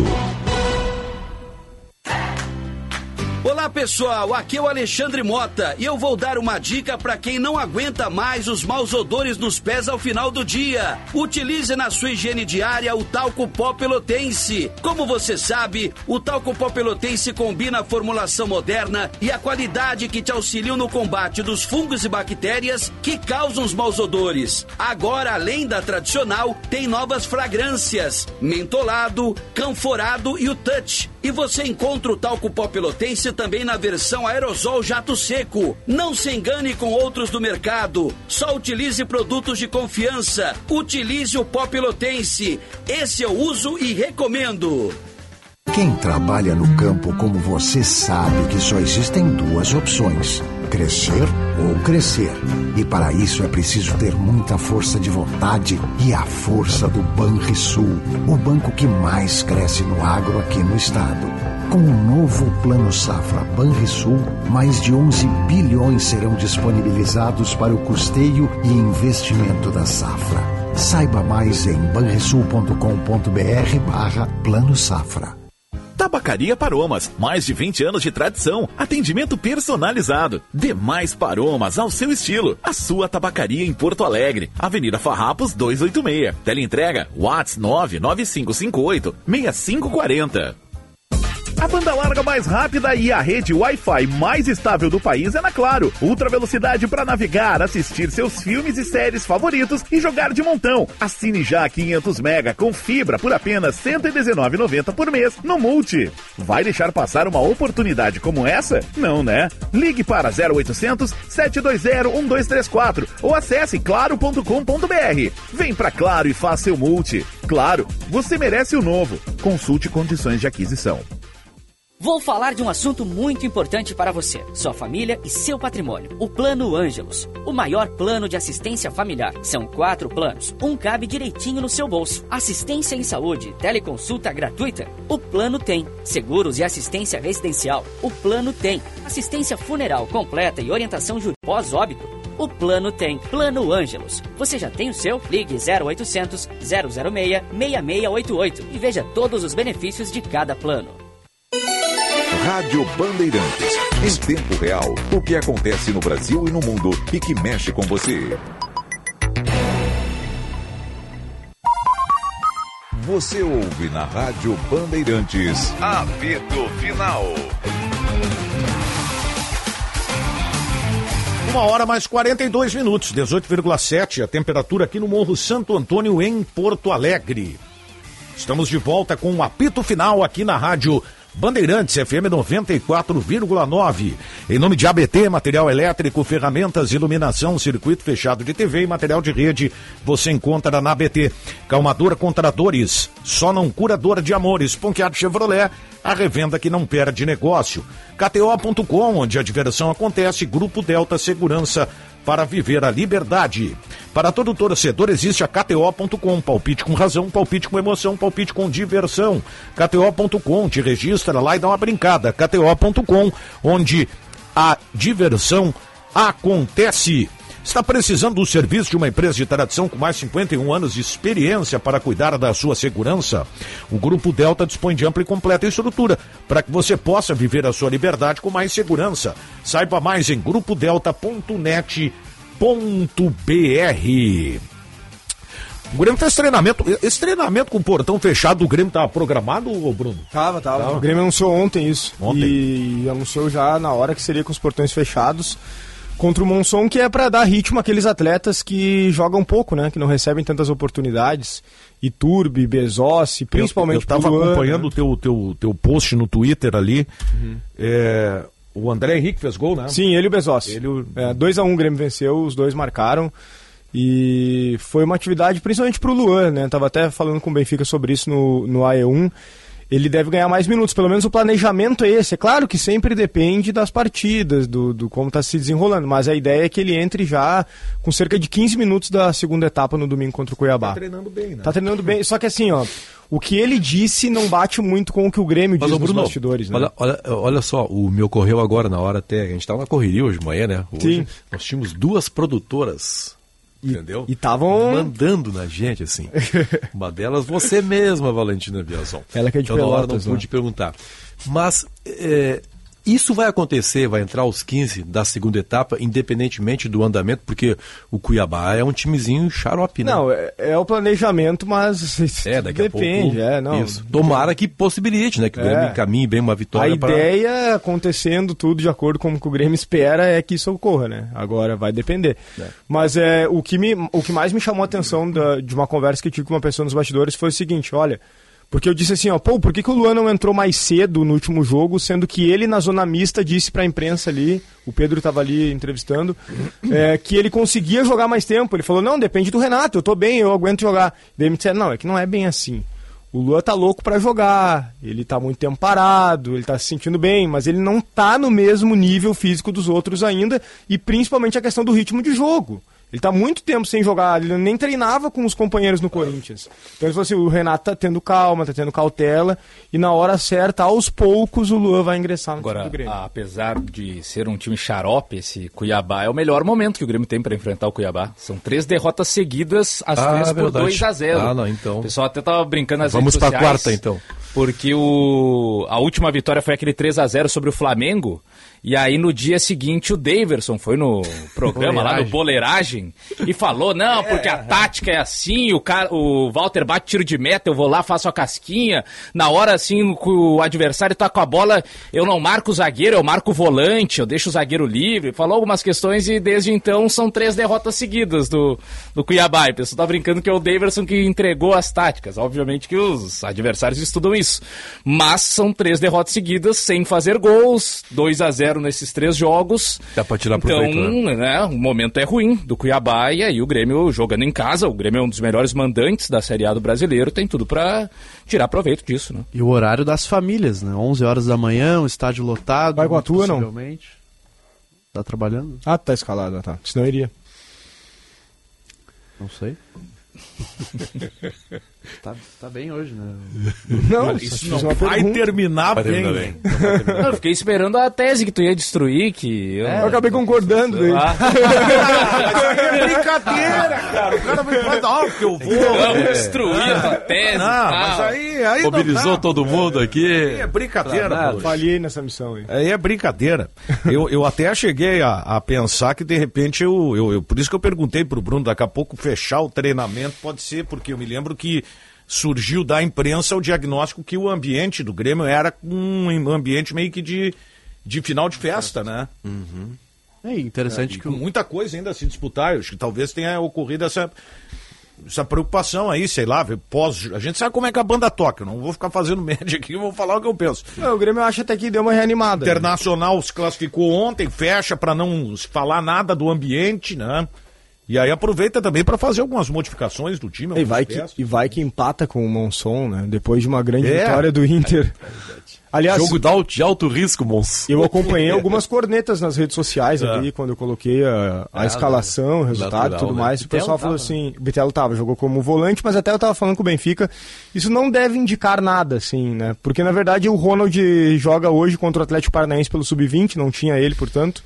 Olá pessoal, aqui é o Alexandre Mota e eu vou dar uma dica para quem não aguenta mais os maus odores nos pés ao final do dia. Utilize na sua higiene diária o talco pó pelotense. Como você sabe, o talco pó pelotense combina a formulação moderna e a qualidade que te auxiliam no combate dos fungos e bactérias que causam os maus odores. Agora, além da tradicional, tem novas fragrâncias: mentolado, canforado e o touch. E você encontra o talco pó pelotense também na versão aerosol jato seco. Não se engane com outros do mercado. Só utilize produtos de confiança. Utilize o pó pelotense. Esse eu uso e recomendo. Quem trabalha no campo como você sabe que só existem duas opções: crescer ou crescer. E para isso é preciso ter muita força de vontade e a força do Banrisul, o banco que mais cresce no agro aqui no estado. Com o novo Plano Safra Banrisul, mais de 11 bilhões serão disponibilizados para o custeio e investimento da safra. Saiba mais em banrisul.com.br/Plano Safra. Tabacaria Paromas, mais de 20 anos de tradição, atendimento personalizado. Demais Paromas ao seu estilo. A sua tabacaria em Porto Alegre, Avenida Farrapos 286. Teleentrega WhatsApp 99558-6540. A banda larga mais rápida e a rede Wi-Fi mais estável do país é na Claro. Ultra velocidade para navegar, assistir seus filmes e séries favoritos e jogar de montão. Assine já 500 mega com fibra por apenas R$ 119,90 por mês no Multi. Vai deixar passar uma oportunidade como essa? Não, né? Ligue para 0800 720 1234 ou acesse claro.com.br. Vem pra Claro e faça seu Multi. Claro, você merece o novo. Consulte condições de aquisição. Vou falar de um assunto muito importante para você, sua família e seu patrimônio. O Plano Ângelos, o maior plano de assistência familiar. São 4 planos, um cabe direitinho no seu bolso. Assistência em saúde, teleconsulta gratuita. O plano tem. Seguros e assistência residencial. O plano tem. Assistência funeral completa e orientação jurídica pós-óbito. O plano tem. Plano Ângelos. Você já tem o seu? Ligue 0800 006 6688 e veja todos os benefícios de cada plano. Rádio Bandeirantes. Em tempo real, o que acontece no Brasil e no mundo e que mexe com você. Você ouve na Rádio Bandeirantes. Apito Final. 1h mais 42 minutos, 18,7 a temperatura aqui no Morro Santo Antônio, em Porto Alegre. Estamos de volta com o Apito Final aqui na Rádio Bandeirantes FM 94,9. Em nome de ABT, material elétrico, ferramentas, iluminação, circuito fechado de TV e material de rede, você encontra na ABT. Calmador contra dores, só não curador de amores. Ponqueado Chevrolet, a revenda que não perde negócio. KTO.com, onde a diversão acontece. Grupo Delta Segurança para viver a liberdade. Para todo torcedor existe a KTO.com, palpite com razão, palpite com emoção, palpite com diversão. KTO.com, te registra lá e dá uma brincada. KTO.com, onde a diversão acontece. Está precisando do serviço de uma empresa de tradição com mais de 51 anos de experiência para cuidar da sua segurança? O Grupo Delta dispõe de ampla e completa estrutura para que você possa viver a sua liberdade com mais segurança. Saiba mais em grupodelta.net.br. O Grêmio fez treinamento. Esse treinamento com o portão fechado do Grêmio estava programado, Bruno? Tava. O Grêmio anunciou ontem isso. E anunciou já na hora que seria com os portões fechados. Contra o Monson, que é para dar ritmo àqueles atletas que jogam pouco, né? Que não recebem tantas oportunidades. Iturbe, Bezossi, principalmente. Eu estava acompanhando o teu post no Twitter ali. Uhum. O André Henrique fez gol, né? Sim, ele e o Bezossi. 2-1 o Grêmio venceu, os dois marcaram. E foi uma atividade principalmente para o Luan, né? Tava até falando com o Benfica sobre isso no AE1. Ele deve ganhar mais minutos, pelo menos o planejamento é esse. É claro que sempre depende das partidas, do como está se desenrolando, mas a ideia é que ele entre já com cerca de 15 minutos da segunda etapa no domingo contra o Cuiabá. Tá treinando bem, né? Tá treinando bem, só que assim, ó, o que ele disse não bate muito com o que o Grêmio diz nos bastidores, né? Olha só, me ocorreu agora na hora até, a gente estava na correria hoje de manhã, né? Hoje Sim. Nós tínhamos 2 produtoras. Entendeu? E estavam mandando na gente, assim. Uma delas, você mesma, Valentina Biazon. Ela que é de Pelotas, na hora não né? pude perguntar. Mas isso vai acontecer, vai entrar aos 15 da segunda etapa, independentemente do andamento, porque o Cuiabá é um timezinho xarope, né? Não, é o planejamento, mas daqui depende. A pouco, isso. Tomara que possibilite, né? Que o Grêmio encaminhe bem uma vitória. A ideia, acontecendo tudo de acordo com o que o Grêmio espera, é que isso ocorra, né? Agora vai depender. Mas o que mais me chamou a atenção de uma conversa que eu tive com uma pessoa nos bastidores foi o seguinte, olha, Porque eu disse assim, ó, por que o Luan não entrou mais cedo no último jogo, sendo que ele na zona mista disse pra imprensa ali, o Pedro estava ali entrevistando, que ele conseguia jogar mais tempo. Ele falou, não, depende do Renato, eu tô bem, eu aguento jogar. Daí me disseram, não, é que não é bem assim. O Luan tá louco pra jogar, ele tá muito tempo parado, ele tá se sentindo bem, mas ele não tá no mesmo nível físico dos outros ainda, e principalmente a questão do ritmo de jogo. Ele tá muito tempo sem jogar, ele nem treinava com os companheiros no Corinthians. Então ele falou assim, o Renato tá tendo calma, tá tendo cautela, e na hora certa, aos poucos, o Luan vai ingressar no time do Grêmio. Apesar de ser um time xarope, esse Cuiabá é o melhor momento que o Grêmio tem para enfrentar o Cuiabá. São 3 derrotas seguidas, as 3 por 2-0. Não, então. O pessoal até tava brincando nas redes sociais. Vamos pra quarta, então. Porque a última vitória foi aquele 3-0 sobre o Flamengo. E aí no dia seguinte o Daverson foi no programa lá no Boleiragem e falou, não, porque a tática é assim, o Walter bate tiro de meta, eu vou lá, faço a casquinha, na hora assim o adversário tá com a bola, eu não marco o zagueiro, eu marco o volante, eu deixo o zagueiro livre, falou algumas questões e desde então são 3 derrotas seguidas do Cuiabá. E o pessoal tá brincando que é o Daverson que entregou as táticas, obviamente que os adversários estudam isso, mas são 3 derrotas seguidas sem fazer gols, 2-0 nesses 3 jogos. Dá pra tirar proveito, né? O momento é ruim do Cuiabá e aí o Grêmio jogando em casa, o Grêmio é um dos melhores mandantes da Série A do brasileiro, tem tudo pra tirar proveito disso, né? E o horário das famílias, né? 11 horas da manhã, o estádio lotado. Vai com a tua, não? Tá trabalhando? Ah, tá escalado, tá. Senão eu iria. Não sei. Tá bem hoje, né? Não, isso não vai terminar bem. Eu fiquei esperando a tese que tu ia destruir, que... Eu acabei concordando. Mas é brincadeira, cara. O cara vai falar, que eu vou destruir a tese. Não, mas aí mobilizou todo mundo aqui. Aí é brincadeira. Falhei nessa missão aí. Aí é brincadeira. Eu até cheguei a pensar que de repente por isso que eu perguntei pro Bruno, daqui a pouco fechar o treinamento pode ser, porque eu me lembro que surgiu da imprensa o diagnóstico que o ambiente do Grêmio era um ambiente meio que de final de festa, né? Uhum. É interessante que com muita coisa ainda a se disputar. Eu acho que talvez tenha ocorrido essa preocupação aí, sei lá, a gente sabe como é que a banda toca, eu não vou ficar fazendo média aqui, eu vou falar o que eu penso. O Grêmio acha até que deu uma reanimada. Internacional se classificou ontem, fecha para não se falar nada do ambiente, né? E aí aproveita também para fazer algumas modificações do time. E vai que empata com o Monson, né? Depois de uma grande vitória do Inter. Aliás, jogo de alto risco, Monson. Eu acompanhei algumas cornetas nas redes sociais ali, quando eu coloquei a escalação, o resultado e tudo mais. O pessoal falou assim, o Bitelo jogou como volante, mas até eu tava falando com o Benfica, isso não deve indicar nada, assim, né? Porque na verdade o Ronald joga hoje contra o Atlético Paranaense pelo Sub-20, não tinha ele, portanto.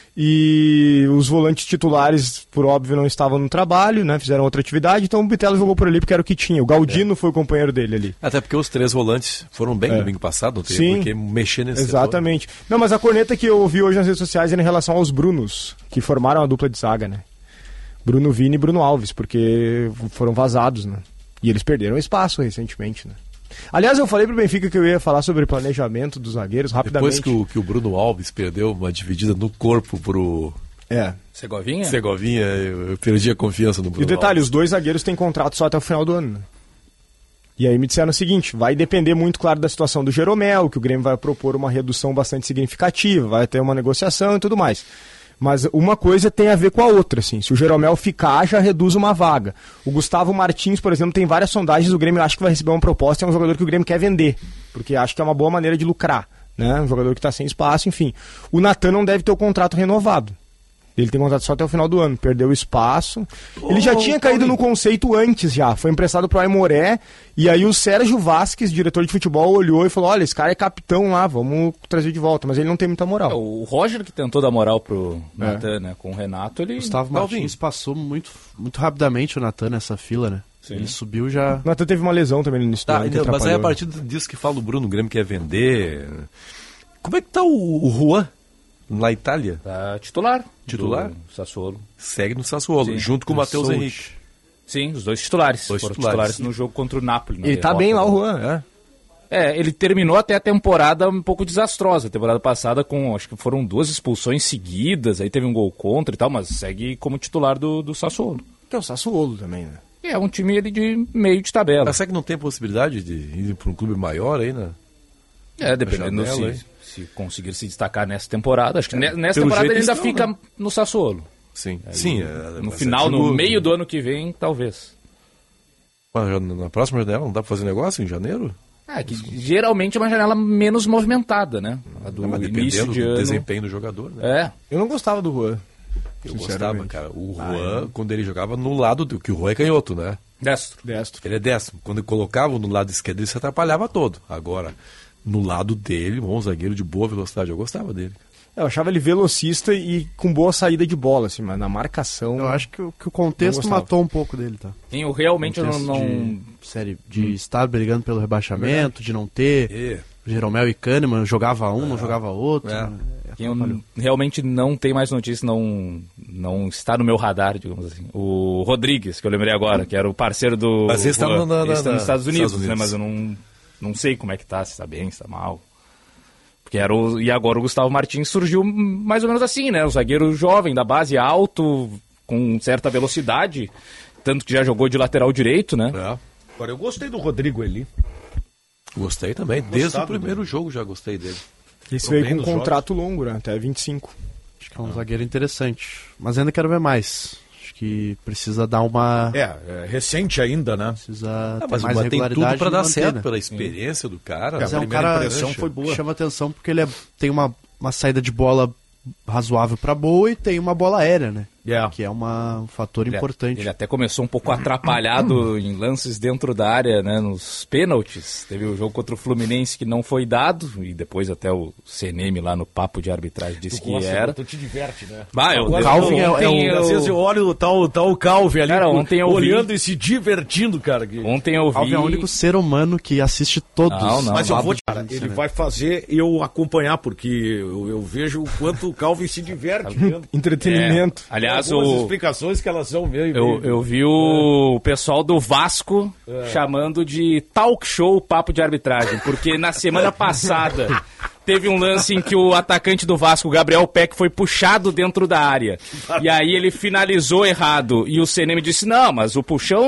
E os volantes titulares, por óbvio, não estavam no trabalho, né? Fizeram outra atividade, então o Bitelo jogou por ali porque era o que tinha. O Galdino foi o companheiro dele ali. Até porque os 3 volantes foram bem no domingo passado, porque mexer nesse exatamente. Setor. Não, mas a corneta que eu ouvi hoje nas redes sociais era em relação aos Brunos, que formaram a dupla de zaga, né? Bruno Vini e Bruno Alves, porque foram vazados, né? E eles perderam espaço recentemente, né? Aliás, eu falei pro Benfica que eu ia falar sobre planejamento dos zagueiros rapidamente. Depois que o Bruno Alves perdeu uma dividida no corpo pro... Segovinha, eu perdi a confiança no Bruno. E o detalhe, Alves. Os 2 zagueiros têm contrato só até o final do ano, né? E aí me disseram o seguinte, vai depender muito, claro, da situação do Jeromel, que o Grêmio vai propor uma redução bastante significativa, vai ter uma negociação e tudo mais. Mas uma coisa tem a ver com a outra, assim. Se o Jeromel ficar, já reduz uma vaga. O Gustavo Martins, por exemplo, tem várias sondagens, o Grêmio acha que vai receber uma proposta, é um jogador que o Grêmio quer vender, porque acha que é uma boa maneira de lucrar, né? Um jogador que está sem espaço, enfim. O Natan não deve ter o contrato renovado. Ele tem contrato só até o final do ano, perdeu espaço. Ele já tinha caído no conceito antes já, foi emprestado pro Aimoré, e aí o Sérgio Vasquez, diretor de futebol, olhou e falou, olha, esse cara é capitão lá, vamos trazer de volta, mas ele não tem muita moral. O Roger que tentou dar moral pro Natan, né, com o Renato, ele... Gustavo Martins passou muito rapidamente o Natan nessa fila, né? Sim. Ele subiu já... O Natan teve uma lesão também no início do ano. Mas aí a partir disso que fala o Bruno, o Grêmio quer vender... Como é que tá o Juan? Na Itália? Titular. Titular? Sassuolo. Segue no Sassuolo, junto com o Matheus Henrique. Sim, os 2 titulares. Foram titulares no jogo contra o Napoli. Ele tá bem lá, o Juan, ele terminou até a temporada um pouco desastrosa. A temporada passada acho que foram 2 expulsões seguidas, aí teve um gol contra e tal, mas segue como titular do Sassuolo. Que é o Sassuolo também, né? É um time ali de meio de tabela. Mas será que não tem possibilidade de ir para um clube maior aí, né? Dependendo se conseguir se destacar nessa temporada. Acho que nessa temporada ele ainda fica no Sassuolo. Sim. Aí, Sim. No final, no meio do ano que vem, talvez. Mas na próxima janela não dá para fazer negócio em janeiro? Que geralmente é uma janela menos movimentada, né? A do início do ano. Desempenho do jogador, né? Eu não gostava do Juan. Eu gostava, cara. O Juan, quando ele jogava no lado do que o Juan é canhoto, né? Destro. Ele é destro. Quando colocavam no lado esquerdo, ele se atrapalhava todo. Agora, no lado dele, um zagueiro de boa velocidade. Eu gostava dele. Eu achava ele velocista e com boa saída de bola, assim, mas na marcação... Eu acho que o contexto matou um pouco dele, tá? Eu realmente não... De estar brigando pelo rebaixamento, de não ter... Jeromel e Kahneman, jogava um, não jogava outro. Quem eu realmente não tem mais notícia, não está no meu radar, digamos assim. O Rodrigues, que eu lembrei agora, que era o parceiro do... Mas ele está nos Estados Unidos, né? Mas eu não sei como é que tá, se está bem, se está mal. E agora o Gustavo Martins surgiu mais ou menos assim, né? Um zagueiro jovem, da base, alto, com certa velocidade, tanto que já jogou de lateral direito, né? Agora, eu gostei do Rodrigo Eli. Gostei também, desde o primeiro jogo já gostei dele. Esse veio com um contrato longo, né? Até 25. Acho que é um zagueiro interessante, mas ainda quero ver mais. Acho que precisa dar uma... É recente ainda, né? Precisa ter mas mais tem regularidade tudo para dar manter, certo, né? pela experiência do cara. Mas A um cara impressão foi boa. Chama atenção porque ele tem uma saída de bola razoável para boa e tem uma bola aérea, né? Que é um fator importante. Ele até começou um pouco atrapalhado em lances dentro da área, né? Nos pênaltis. Teve o jogo contra o Fluminense que não foi dado, e depois até o CNM lá no papo de arbitragem disse que era. Tu te diverte, né? O Calvin às vezes eu olho o Calvin ali, cara, ontem olhando e se divertindo, cara. Ontem eu vi... Calvin é o único ser humano que assiste todos. Não, mas eu vou ele vai fazer eu acompanhar, porque eu vejo o quanto o Calvin se diverte. Entretenimento. Aliás, algumas explicações que elas são meio... Eu vi o pessoal do Vasco chamando de talk show papo de arbitragem, porque na semana passada teve um lance em que o atacante do Vasco, Gabriel Peck, foi puxado dentro da área. E aí ele finalizou errado. E o CNM disse, não, mas o puxão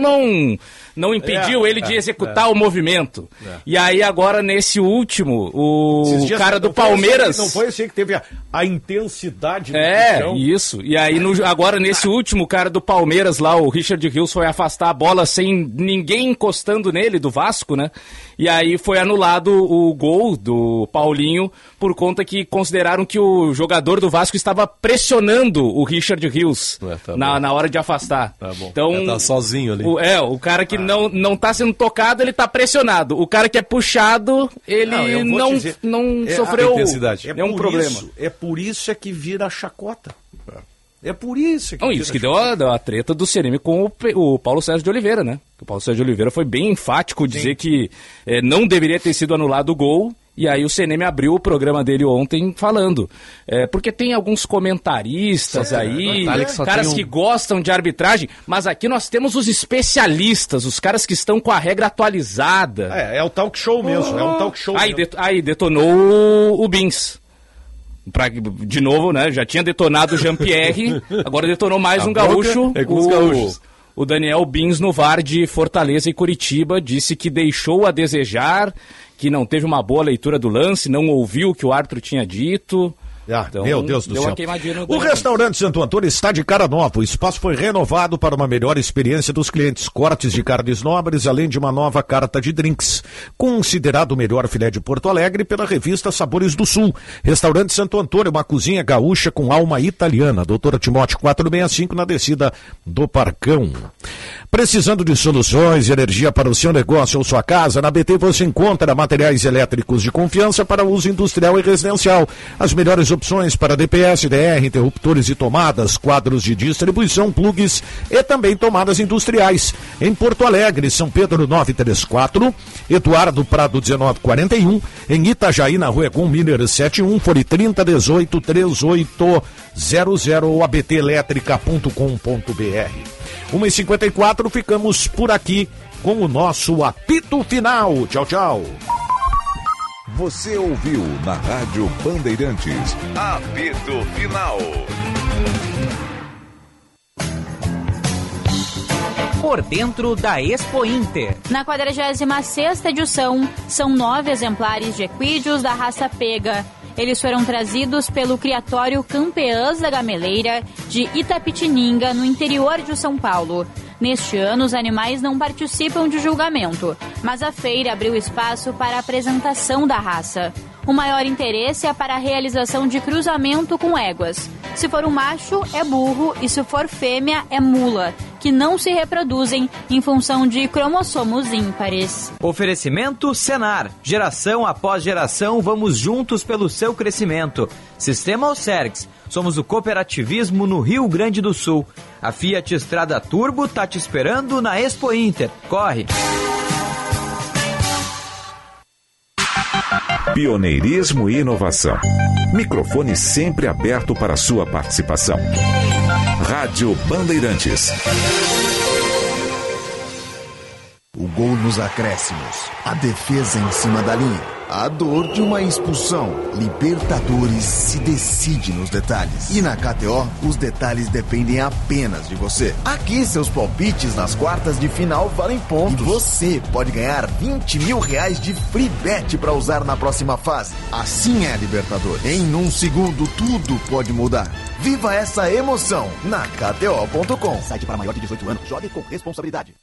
não impediu ele de executar o movimento. E aí agora, nesse último, o cara do Palmeiras... Não foi esse que teve a intensidade do puxão. Isso. E aí agora, nesse último, o cara do Palmeiras lá, o Richard Rios, foi afastar a bola sem ninguém encostando nele, do Vasco, né? E aí foi anulado o gol do Paulinho por conta que consideraram que o jogador do Vasco estava pressionando o Richard Rios na hora de afastar. Tá bom. Então, tá sozinho ali. O cara que não tá sendo tocado, ele tá pressionado. O cara que é puxado, ele não sofreu nenhum problema. É por isso que vira chacota. É por isso que... Isso que deu a treta do CNM com o Paulo Sérgio de Oliveira, né? O Paulo Sérgio de Oliveira foi bem enfático dizer que não deveria ter sido anulado o gol. E aí o CNM abriu o programa dele ontem falando. Porque tem alguns comentaristas aí, caras que gostam de arbitragem, mas aqui nós temos os especialistas, os caras que estão com a regra atualizada. É o talk show mesmo, é um talk show mesmo. Aí detonou o Bins. De novo, né? Já tinha detonado o Jean-Pierre, agora detonou mais um gaúcho. O Daniel Bins no VAR de Fortaleza e Curitiba disse que deixou a desejar, que não teve uma boa leitura do lance, não ouviu o que o árbitro tinha dito. Então, meu Deus do céu. O restaurante Santo Antônio está de cara nova. O espaço foi renovado para uma melhor experiência dos clientes. Cortes de carnes nobres, além de uma nova carta de drinks. Considerado o melhor filé de Porto Alegre pela revista Sabores do Sul. Restaurante Santo Antônio, uma cozinha gaúcha com alma italiana. Doutora Timóteo 465 na descida do Parcão. Precisando de soluções de energia para o seu negócio ou sua casa, na BT você encontra materiais elétricos de confiança para uso industrial e residencial. As melhores opções para DPS, DR, interruptores e tomadas, quadros de distribuição, plugs e também tomadas industriais. Em Porto Alegre, São Pedro 934, Eduardo Prado 1941, em Itajaí, na Rua Egum Miller 71, fone 3018 3800 ou abtelétrica.com.br. 1h54, ficamos por aqui com o nosso apito final. Tchau, tchau. Você ouviu na Rádio Bandeirantes, apito final. por dentro da Expo Inter. Na 46ª edição, são 9 exemplares de equídeos da raça pega. Eles foram trazidos pelo Criatório Campeãs da Gameleira de Itapetininga, no interior de São Paulo. Neste ano, os animais não participam de julgamento, mas a feira abriu espaço para a apresentação da raça. O maior interesse é para a realização de cruzamento com éguas. Se for um macho, é burro, e se for fêmea, é mula, que não se reproduzem em função de cromossomos ímpares. Oferecimento Senar. Geração após geração, vamos juntos pelo seu crescimento. Sistema Alcergs. Somos o cooperativismo no Rio Grande do Sul. A Fiat Strada Turbo tá te esperando na Expo Inter. Corre! Pioneirismo e inovação. Microfone sempre aberto para sua participação. Rádio Bandeirantes. O gol nos acréscimos, a defesa em cima da linha, a dor de uma expulsão. Libertadores se decide nos detalhes. E na KTO, os detalhes dependem apenas de você. Aqui, seus palpites nas quartas de final valem pontos. E você pode ganhar R$20 mil de free bet para usar na próxima fase. Assim é a Libertadores. Em um segundo, tudo pode mudar. Viva essa emoção na KTO.com. Site para maior de 18 anos. Jogue com responsabilidade.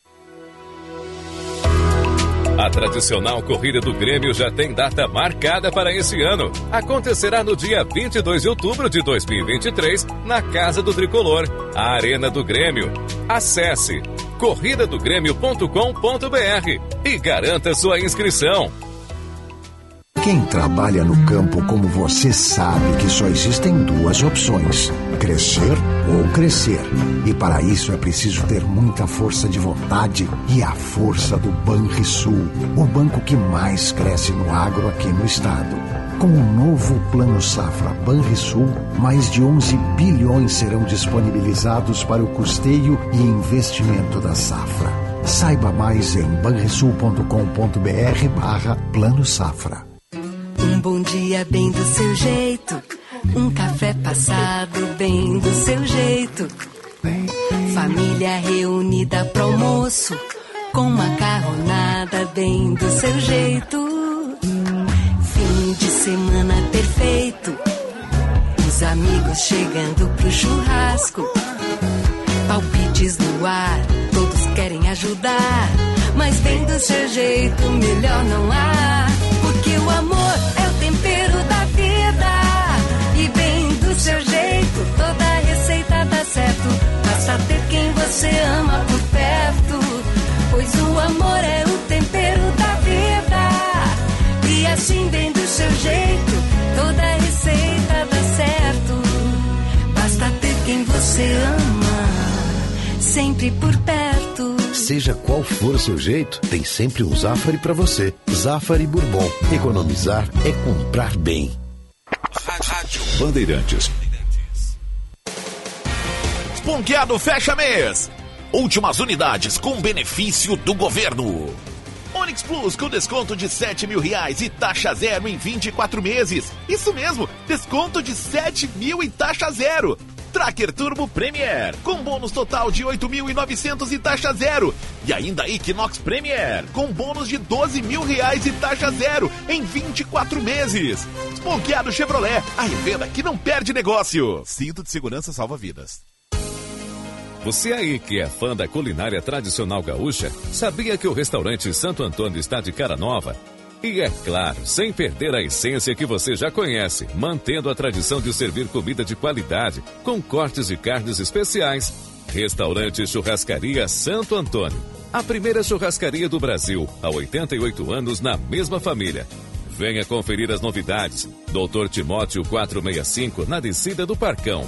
A tradicional Corrida do Grêmio já tem data marcada para esse ano. Acontecerá no dia 22 de outubro de 2023, na Casa do Tricolor, a Arena do Grêmio. Acesse corridadogrêmio.com.br e garanta sua inscrição. Quem trabalha no campo como você sabe que só existem duas opções: crescer ou crescer. E para isso é preciso ter muita força de vontade e a força do Banrisul, o banco que mais cresce no agro aqui no estado. Com o novo Plano Safra Banrisul, mais de 11 bilhões serão disponibilizados para o custeio e investimento da safra. Saiba mais em banrisul.com.br/Plano Safra. Um bom dia bem do seu jeito, um café passado bem do seu jeito. Família reunida pro almoço, com macarronada bem do seu jeito. Fim de semana perfeito, os amigos chegando pro churrasco. Palpites no ar, todos querem ajudar, mas bem do seu jeito, melhor não há. Porque o amor é o tempero da vida, e bem do seu jeito, toda receita dá certo. Basta ter quem você ama por perto, pois o amor é o tempero da vida. E assim bem do seu jeito, toda receita dá certo. Basta ter quem você ama, sempre por perto. Seja qual for o seu jeito, tem sempre um Zafari para você. Zafari Bourbon. Economizar é comprar bem. Rádio Bandeirantes. Esponqueado fecha mês. Últimas unidades com benefício do governo. Onix Plus com desconto de R$7 mil e taxa zero em 24 meses. Isso mesmo, desconto de R$7 mil e taxa zero. Tracker Turbo Premier, com bônus total de 8.900 e taxa zero. E ainda Equinox Premier, com bônus de R$12 mil e taxa zero em 24 meses. Esponqueado Chevrolet, a revenda que não perde negócio. Cinto de segurança salva vidas. Você aí que é fã da culinária tradicional gaúcha, sabia que o restaurante Santo Antônio está de cara nova? E é claro, sem perder a essência que você já conhece, mantendo a tradição de servir comida de qualidade, com cortes de carnes especiais. Restaurante Churrascaria Santo Antônio. A primeira churrascaria do Brasil, há 88 anos na mesma família. Venha conferir as novidades. Dr. Timóteo 465, na descida do Parcão.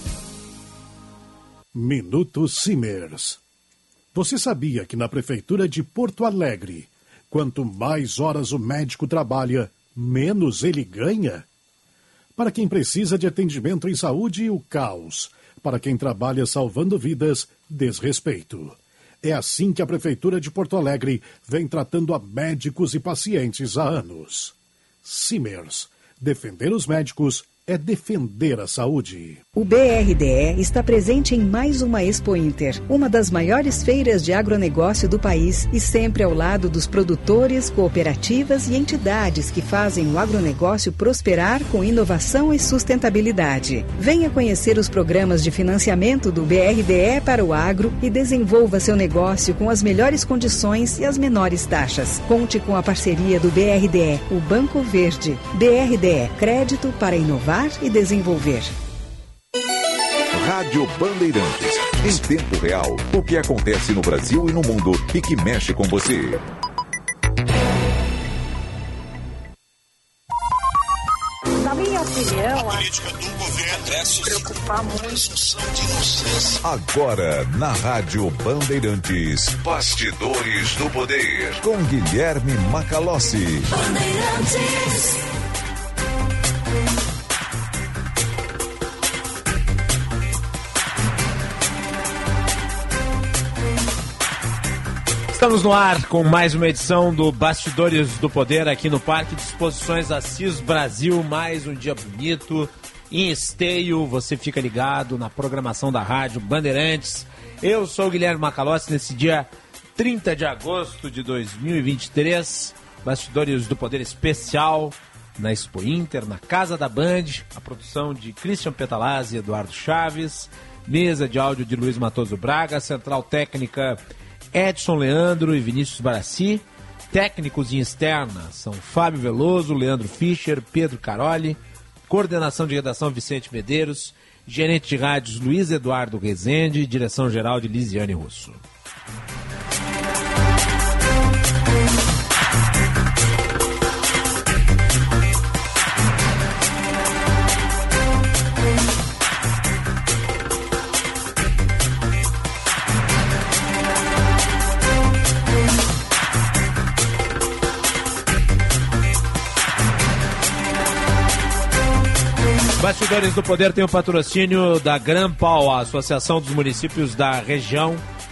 Minuto Simers. Você sabia que na Prefeitura de Porto Alegre, quanto mais horas o médico trabalha, menos ele ganha? Para quem precisa de atendimento em saúde, o caos. Para quem trabalha salvando vidas, desrespeito. É assim que a Prefeitura de Porto Alegre vem tratando a médicos e pacientes há anos. Simers. Defender os médicos é defender a saúde. O BRDE está presente em mais uma Expo Inter, uma das maiores feiras de agronegócio do país e sempre ao lado dos produtores, cooperativas e entidades que fazem o agronegócio prosperar com inovação e sustentabilidade. Venha conhecer os programas de financiamento do BRDE para o agro e desenvolva seu negócio com as melhores condições e as menores taxas. Conte com a parceria do BRDE, o Banco Verde. BRDE, crédito para inovar e desenvolver. Rádio Bandeirantes. Em tempo real, o que acontece no Brasil e no mundo e que mexe com você. Na minha opinião, a política do governo é se preocupar muito. Agora, na Rádio Bandeirantes, Bastidores do Poder, com Guilherme Macalossi. Bandeirantes. Estamos no ar com mais uma edição do Bastidores do Poder aqui no Parque de Exposições Assis Brasil. Mais um dia bonito, em esteio. Você fica ligado na programação da Rádio Bandeirantes. Eu sou o Guilherme Macalossi nesse dia 30 de agosto de 2023. Bastidores do Poder especial na Expo Inter, na Casa da Band. A produção de Christian Petalazzi e Eduardo Chaves. Mesa de áudio de Luiz Matoso Braga. Central técnica Edson Leandro e Vinícius Barassi. Técnicos em externa são Fábio Veloso, Leandro Fischer, Pedro Caroli. Coordenação de redação Vicente Medeiros. Gerente de rádios Luiz Eduardo Rezende. Direção-geral de Lisiane Russo. Bastidores do Poder tem o patrocínio da Gran Pau, a Associação dos Municípios da Região.